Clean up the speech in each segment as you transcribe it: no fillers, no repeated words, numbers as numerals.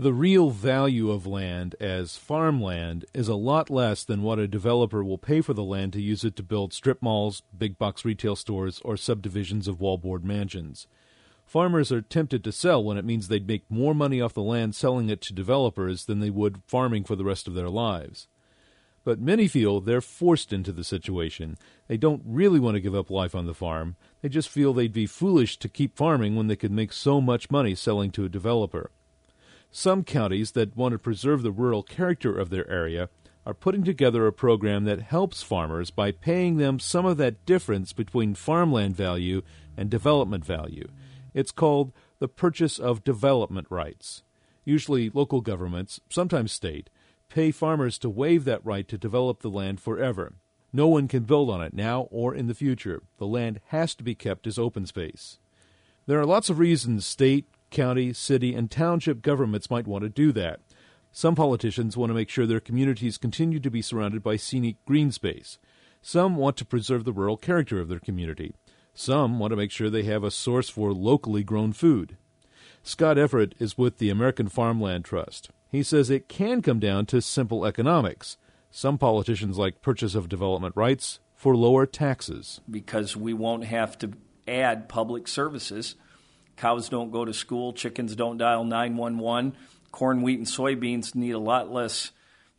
The real value of land as farmland is a lot less than what a developer will pay for the land to use it to build strip malls, big box retail stores, or subdivisions of wallboard mansions. Farmers are tempted to sell when it means they'd make more money off the land selling it to developers than they would farming for the rest of their lives. But many feel they're forced into the situation. They don't really want to give up life on the farm. They just feel they'd be foolish to keep farming when they could make so much money selling to a developer. Some counties that want to preserve the rural character of their area are putting together a program that helps farmers by paying them some of that difference between farmland value and development value. It's called the Purchase of Development Rights. Usually local governments, sometimes state, pay farmers to waive that right to develop the land forever. No one can build on it now or in the future. The land has to be kept as open space. There are lots of reasons state, county, city, and township governments might want to do that. Some politicians want to make sure their communities continue to be surrounded by scenic green space. Some want to preserve the rural character of their community. Some want to make sure they have a source for locally grown food. Scott Everett is with the American Farmland Trust. He says it can come down to simple economics. Some politicians like purchase of development rights for lower taxes. Because we won't have to add public services. Cows don't go to school, chickens don't dial 911, corn, wheat, and soybeans need a lot less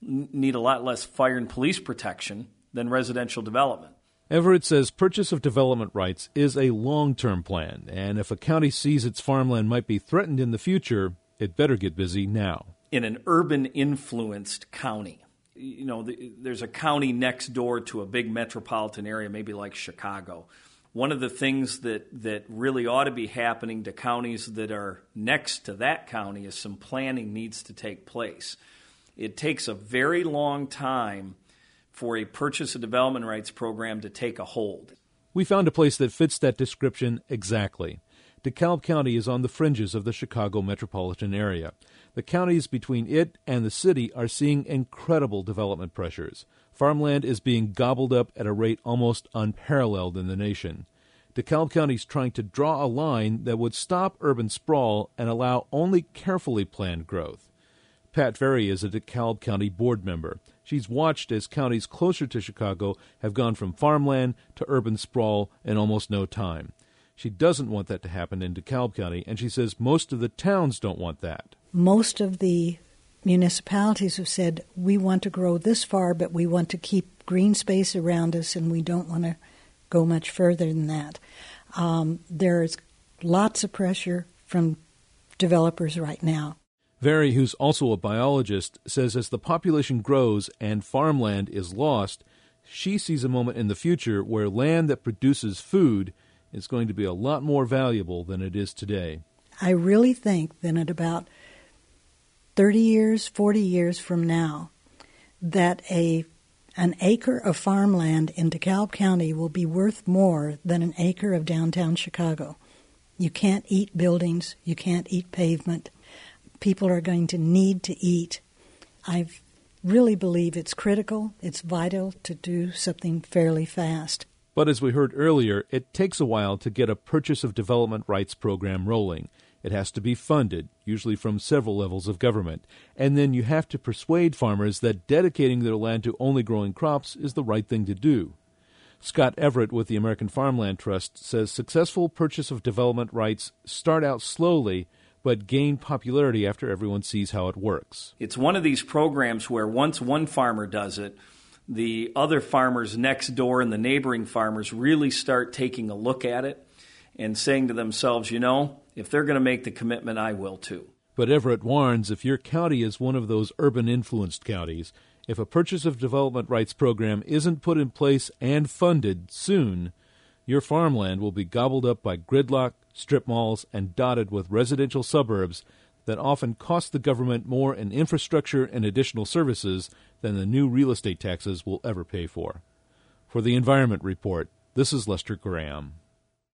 fire and police protection than residential development. Everett says purchase of development rights is a long-term plan, and if a county sees its farmland might be threatened in the future, it better get busy now. In an urban-influenced county, there's a county next door to a big metropolitan area, maybe like Chicago. One of the things that really ought to be happening to counties that are next to that county is some planning needs to take place. It takes a very long time for a purchase of development rights program to take a hold. We found a place that fits that description exactly. DeKalb County is on the fringes of the Chicago metropolitan area. The counties between it and the city are seeing incredible development pressures. Farmland is being gobbled up at a rate almost unparalleled in the nation. DeKalb County is trying to draw a line that would stop urban sprawl and allow only carefully planned growth. Pat Ferry is a DeKalb County board member. She's watched as counties closer to Chicago have gone from farmland to urban sprawl in almost no time. She doesn't want that to happen in DeKalb County, and she says most of the towns don't want that. Most of the municipalities have said, we want to grow this far, but we want to keep green space around us, and we don't want to go much further than that. There's lots of pressure from developers right now. Very, who's also a biologist, says as the population grows and farmland is lost, she sees a moment in the future where land that produces food is going to be a lot more valuable than it is today. I really think that at about 30 years, 40 years from now, that an acre of farmland in DeKalb County will be worth more than an acre of downtown Chicago. You can't eat buildings. You can't eat pavement. People are going to need to eat. I really believe it's critical, it's vital to do something fairly fast. But as we heard earlier, it takes a while to get a purchase of development rights program rolling. It has to be funded, usually from several levels of government. And then you have to persuade farmers that dedicating their land to only growing crops is the right thing to do. Scott Everett with the American Farmland Trust says successful purchase of development rights start out slowly, but gain popularity after everyone sees how it works. It's one of these programs where once one farmer does it, the other farmers next door and the neighboring farmers really start taking a look at it and saying to themselves, if they're going to make the commitment, I will too. But Everett warns if your county is one of those urban-influenced counties, if a purchase of development rights program isn't put in place and funded soon, your farmland will be gobbled up by gridlock, strip malls, and dotted with residential suburbs that often cost the government more in infrastructure and additional services than the new real estate taxes will ever pay for. For the Environment Report, this is Lester Graham.